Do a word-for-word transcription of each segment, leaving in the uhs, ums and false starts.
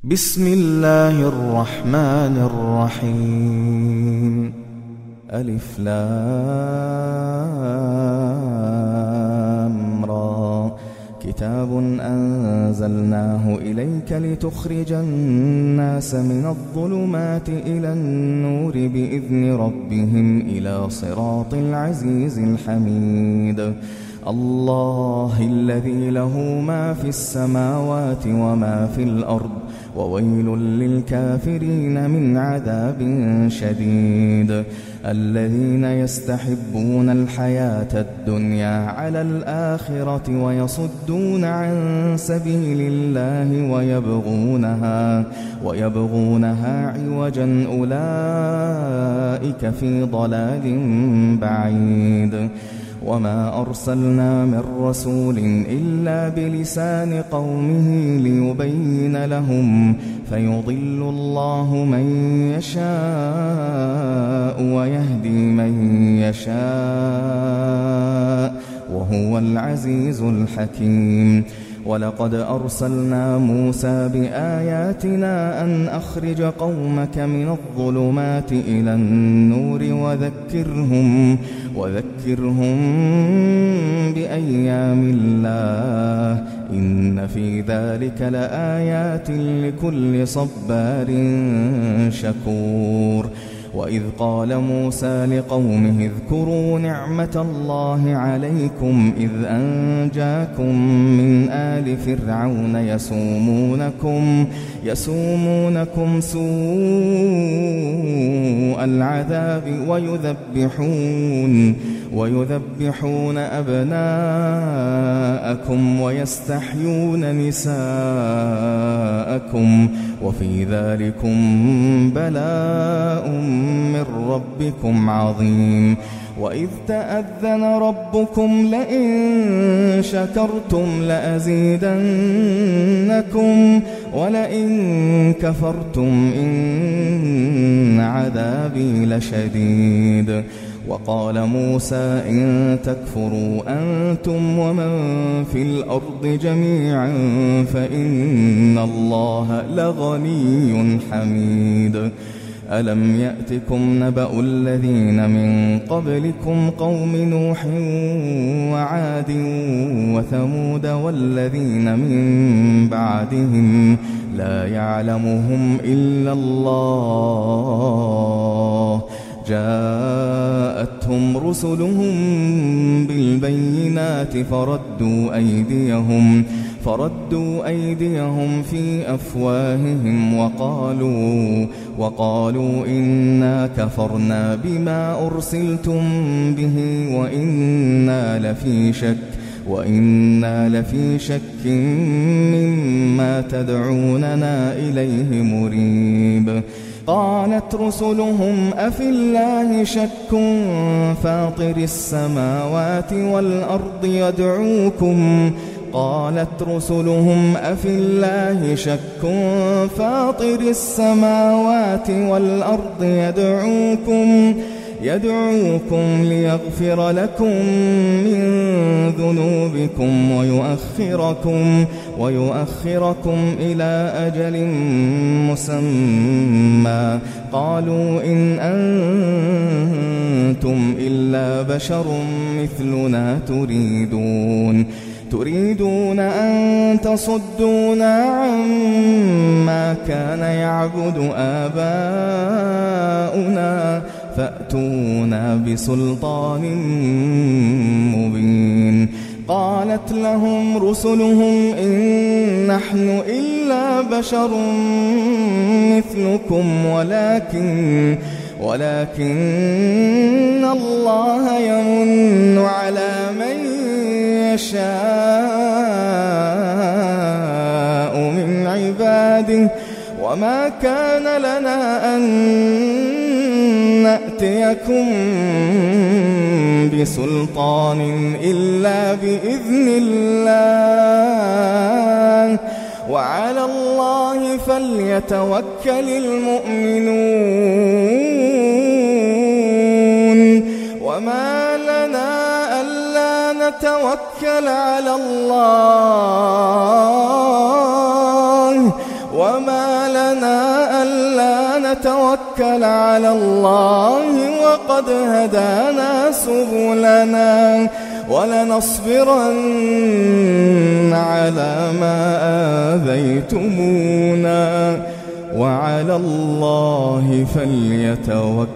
بسم الله الرحمن الرحيم. ألف لام را. كتاب أنزلناه إليك لتخرج الناس من الظلمات إلى النور بإذن ربهم إلى صراط العزيز الحميد. الله الذي له ما في السماوات وما في الأرض وويل للكافرين من عذاب شديد. الذين يستحبون الحياة الدنيا على الآخرة ويصدون عن سبيل الله ويبغونها, ويبغونها عوجا أولئك في ضلال بعيد. وما أرسلنا من رسول إلا بلسان قومه ليبين لهم فيضل الله من يشاء ويهدي من يشاء وهو العزيز الحكيم. ولقد أرسلنا موسى بآياتنا أن أخرج قومك من الظلمات إلى النور وذكرهم, وذكرهم بأيام الله إن في ذلك لآيات لكل صبار شكور. وإذ قال موسى لقومه اذكروا نعمة الله عليكم إذ أنجاكم من آل فرعون يسومونكم, يسومونكم سوء العذاب ويذبحون, ويذبحون أبناءكم ويستحيون نساءكم وفي ذلكم بلاء من ربكم عظيم. وإذ تأذن ربكم لئن شكرتم لأزيدنكم ولئن كفرتم إن عذابي لشديد. وقال موسى إن تكفروا أنتم ومن في الأرض جميعا فإن الله لغني حميد. ألم يأتكم نبأ الذين من قبلكم قوم نوح وعاد وثمود والذين من بعدهم لا يعلمهم إلا الله جاءتهم رسلهم بالبينات فردوا أيديهم فردوا أيديهم في أفواههم وقالوا وقالوا إنا كفرنا بما أرسلتم به وإنا لفي شك وإنا لفي شك مما تدعوننا إليه مريب. قالت رسلهم أفي الله شك فاطر السماوات والأرض يدعوكم قالت رسلهم أفي الله شك فاطر السماوات والأرض يدعوكم يدعوكم ليغفر لكم من ذنوبكم ويؤخركم ويؤخركم إلى أجل مسمى. قالوا إن أنتم إلا بشر مثلنا تريدون تريدون أن تصدونا عما كان يعبد آباؤنا فأتونا بسلطان مبين. قالت لهم رسلهم إن نحن إلا بشر مثلكم ولكن ولكن الله يمن على من يشاء من عباده وما كان لنا أن نأتيكم بسلطان إلا بإذن الله وعلى الله فليتوكل المؤمنون. وما لنا ألا نتوكل على الله وما ما لنا ألا نتوكل على الله وقد هدانا سبلنا ولنصبرن على ما آذيتمونا وعلى الله فليتوكل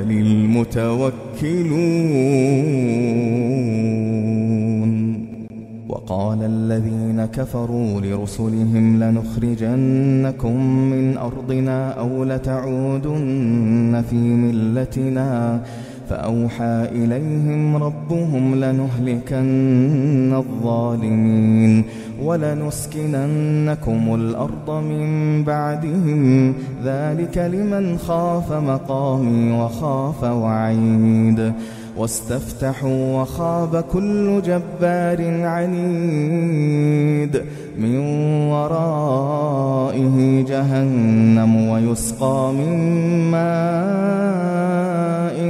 المتوكلون. وقال الذين كفروا لرسلهم لنخرجنكم من أرضنا أو لتعودن في ملتنا فأوحى إليهم ربهم لنهلكن الظالمين ولنسكننكم الأرض من بعدهم ذلك لمن خاف مقامي وخاف وعيد. واستفتحوا وخاب كل جبار عنيد من ورائه جهنم ويسقى من ماء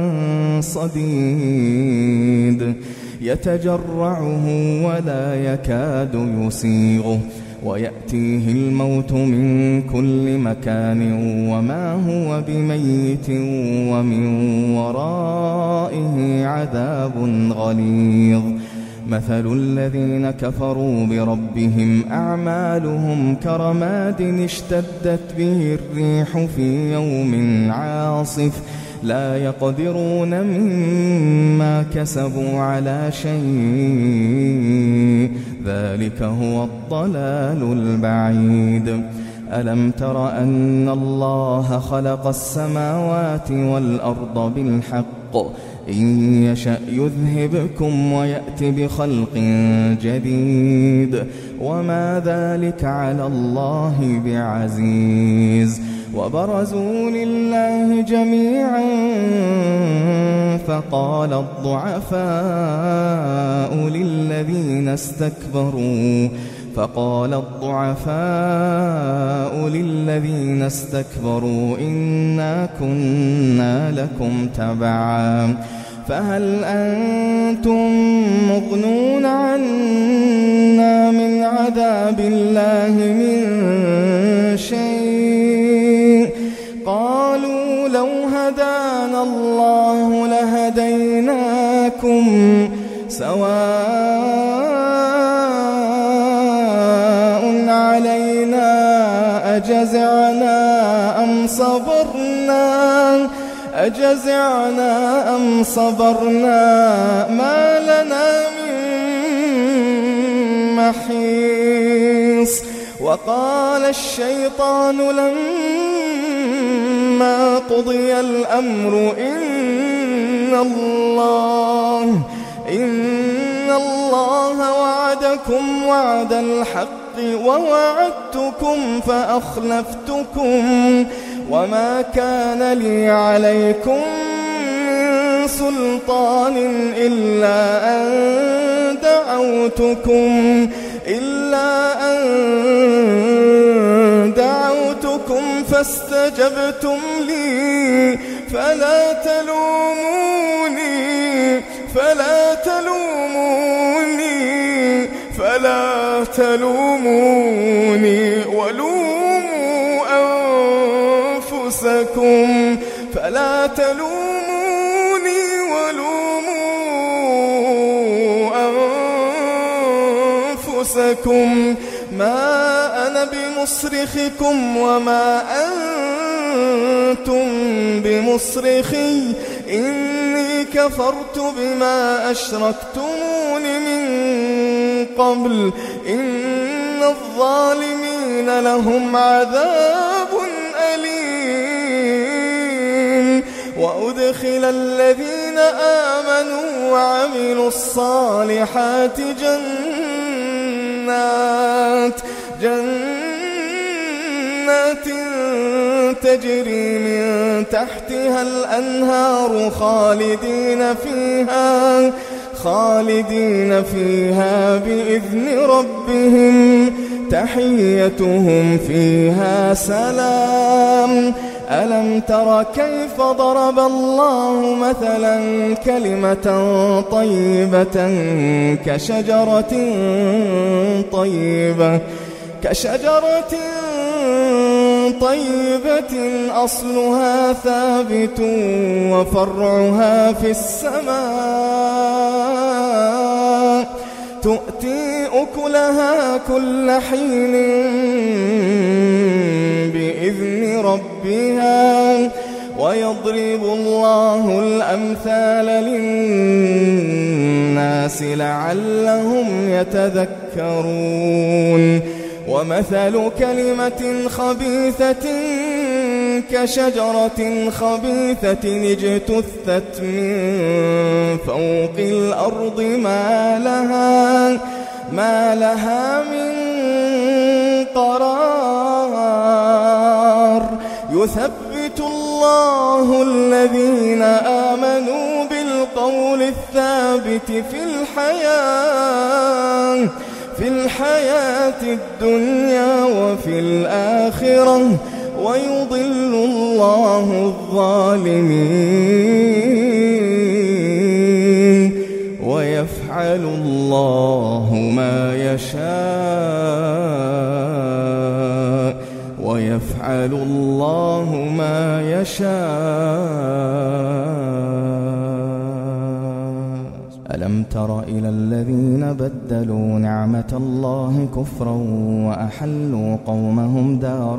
صديد يتجرعه ولا يكاد يسيغه ويأتيه الموت من كل مكان وما هو بميت ومن ورائه عذاب غليظ. مثل الذين كفروا بربهم أعمالهم كرماد اشتدت به الريح في يوم عاصف لا يقدرون مما كسبوا على شيء ذلك هو الضلال البعيد. ألم تر أن الله خلق السماوات والأرض بالحق إن يشأ يذهبكم ويأت بخلق جديد وما ذلك على الله بعزيز. وبرزوا لله جميعا فقال الضعفاء للذين استكبروا فقال الضعفاء للذين استكبروا إنا كنا لكم تبعا فهل أنتم مغنون عنا من عذاب الله من شيء قالوا لو هدانا الله لهديناكم سواء علينا أجزعنا أم صبرنا أجزعنا أم صبرنا ما لنا من محيص. وقال الشيطان لما قضي الأمر إن الله إن الله وعدكم وعد الحق ووعدتكم فأخلفتكم وما كان لي عليكم من سلطان إلا أن دعوتكم إلا أن دعوتكم فاستجبتم لي فلا تلوموني فلا تلوموني فلا تلوموني ولوموا أنفسكم فلا تلوموني ولوموا أنفسكم ما أنا بمصرخكم وما أنتم بمصرخي إني كفرت بما أشركتمون من قبل إن الظالمين لهم عذاب أليم. وأدخل الذين آمنوا وعملوا الصالحات جنات جنات تجري من تحتها الأنهار خالدين فيها خالدين فيها بإذن ربهم تحيتهم فيها سلام. ألم تر كيف ضرب الله مثلا كلمة طيبة كشجرة طيبة كشجرة طيبة أصلها ثابت وفرعها في السماء تؤتي أكلها كل حين بإذن ربها ويضرب الله الأمثال للناس لعلهم يتذكرون ومثل كلمة خبيثة كشجرة خبيثة اجتثت من فوق الأرض ما لها, ما لها من قرار يثبت الله الذين آمنوا بالقول الثابت في الحياة في الحياة الدنيا وفي الآخرة ويضل الله الظالمين ويفعل الله ما يشاء ويفعل الله ما يشاء. ألم تر إلى الذين بدلوا نعمة الله كفرا وأحلوا قومهم دار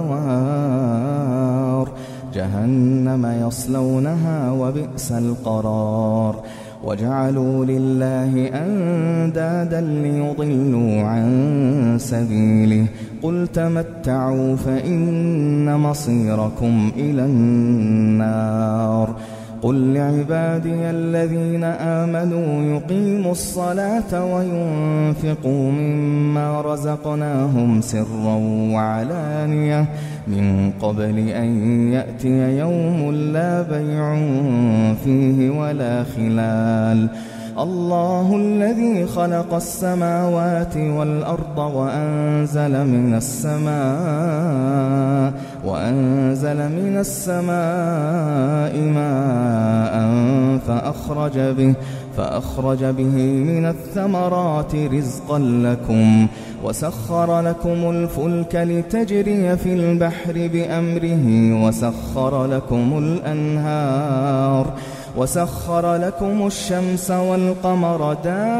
البوار جهنم يصلونها وبئس القرار وجعلوا لله أندادا ليضلوا عن سبيله قل تمتعوا فإن مصيركم إلى النار قل لعبادي الذين آمنوا يقيموا الصلاة وينفقوا مما رزقناهم سرا وعلانية من قبل أن يأتي يوم لا بيع فيه ولا خلال الله الذي خلق السماوات والأرض وأنزل من السماء وأنزل من السماء ماء فأخرج به فأخرج به من الثمرات رزقا لكم وسخر لكم الفلك لتجري في البحر بأمره وسخر لكم الأنهار وسخر لكم الشمس والقمر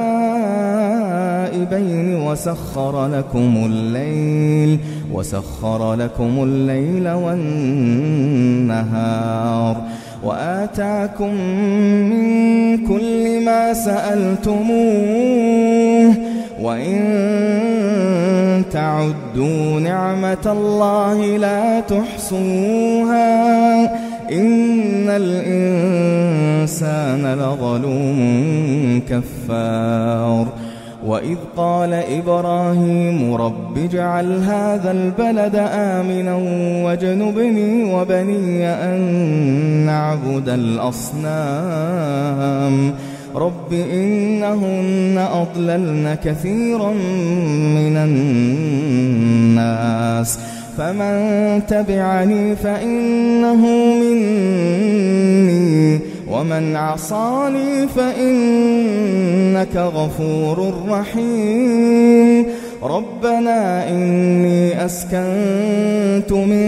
دائبين وسخر لكم الليل وسخر لكم الليل والنهار وآتاكم من كل ما سألتموه وإن تعدوا نعمة الله لا تحصوها إن الإنسان لظلوم كفار وإذ قال إبراهيم رب اجعل هذا البلد آمنا واجنبني وبني أن نعبد الأصنام رب إنهن أضللن كثيرا من الناس فمن تبعني فإنه مني ومن عصاني فإنك غفور رحيم ربنا إني أسكنت من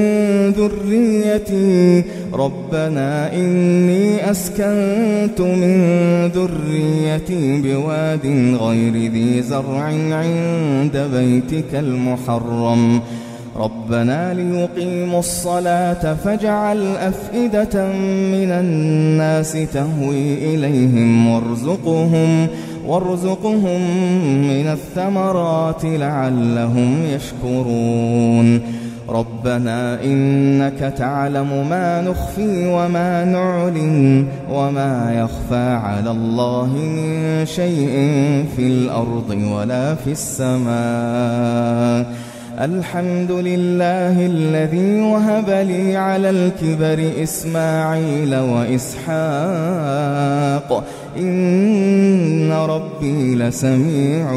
ذريتي ربنا إني أسكنت من ذريتي بواد غير ذي زرع عند بيتك المحرم ربنا ليقيموا الصلاة فاجعل أفئدة من الناس تهوي إليهم وارزقهم وارزقهم من الثمرات لعلهم يشكرون ربنا إنك تعلم ما نخفي وما نعلن وما يخفى على الله من شيء في الأرض ولا في السماء الحمد لله الذي وهب لي على الكبر إسماعيل وإسحاق إن ربي لسميع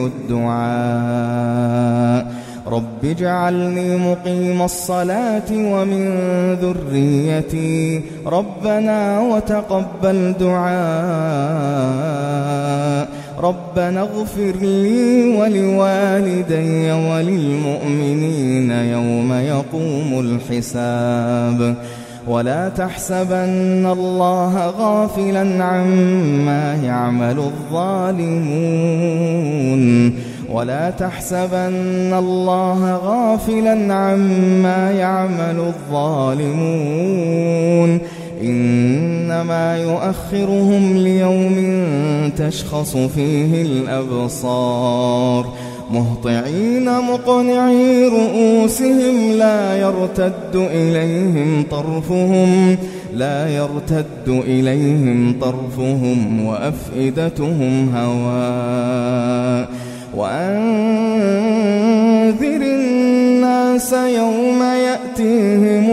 الدعاء رب اجعلني مقيم الصلاة ومن ذريتي ربنا وتقبل دعاء ربنا اغفر لي ولوالدي وللمؤمنين يوم يقوم الحساب ولا تحسبن الله غافلا عما يعمل الظالمون ولا تحسبن الله غافلا عما يعمل الظالمون إنما يؤخرهم ليوم تشخص فيه الأبصار مهطعين مقنعي رؤوسهم لا يرتد إليهم طرفهم لا يرتد إليهم طرفهم وأفئدتهم هواء وأنذر الناس يوم يأتيهم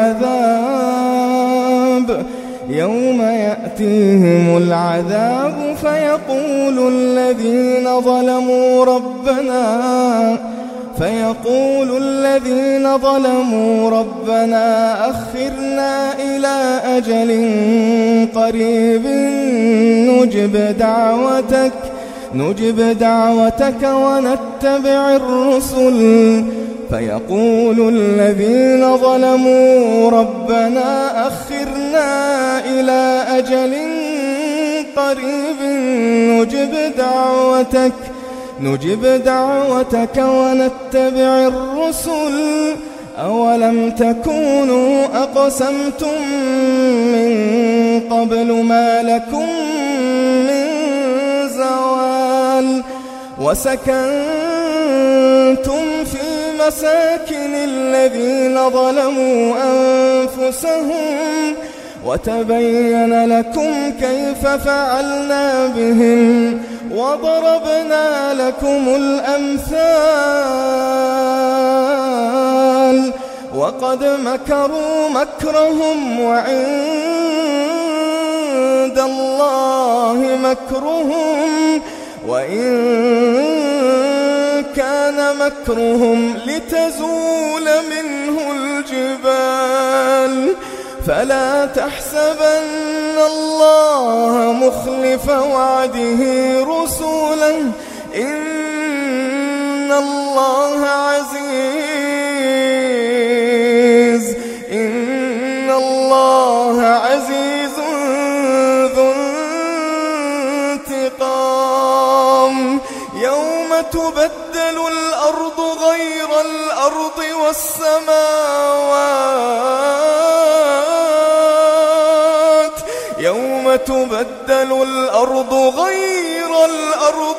العذاب يوم يأتيهم العذاب فيقول الذين ظلموا ربنا فيقول الذين ظلموا ربنا أخرنا إلى أجل قريب نجب دعوتك نجب دعوتك ونتبع الرسل فيقول الذين ظلموا ربنا أخرنا إلى أجل قريب نجب دعوتك نجب دعوتك ونتبع الرسل أولم تكونوا أقسمتم من قبل ما لكم من زوال وسكنتم في مساكن الذين ظلموا أنفسهم وتبين لكم كيف فعلنا بهم وضربنا لكم الأمثال وقد مكروا مكرهم وعند الله مكرهم وإن كان مكرهم لتزول منه الجبال فلا تحسبن الله مخلف وعده رسله إن الله عزيز إن الله عزيز ذو انتقام يوم تبدل الأرض غير الأرض والسماوات يوم تبدل الأرض غير الأرض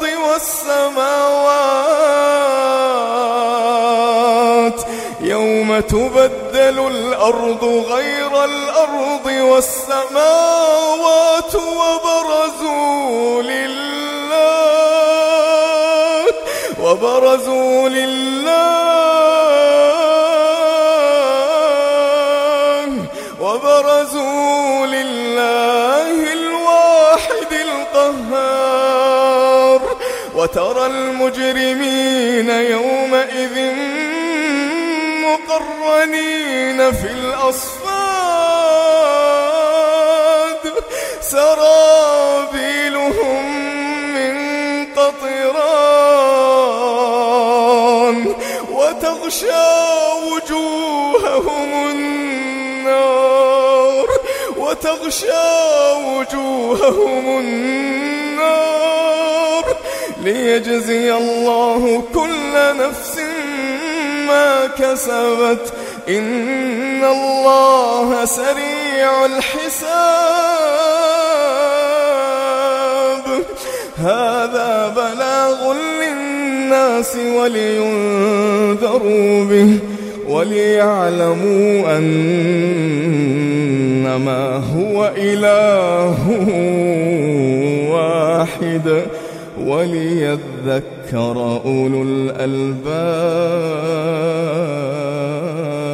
والسماوات يوم تبدل الأرض غير الأرض والسماوات وبرزوا لله وبرزوا لله وبرزوا لله الواحد القهار وترى المجرمين يومئذ مقرنين في الأصفاد سرابيلهم من قطران وتغشى وجوههم النار وتغشى وجوههم النار ليجزي الله كل نفس ما كسبت إن الله سريع الحساب هذا بلاغ للناس ولينذروا به وليعلموا أنما هو إله واحد وليذكر أولو الألباب.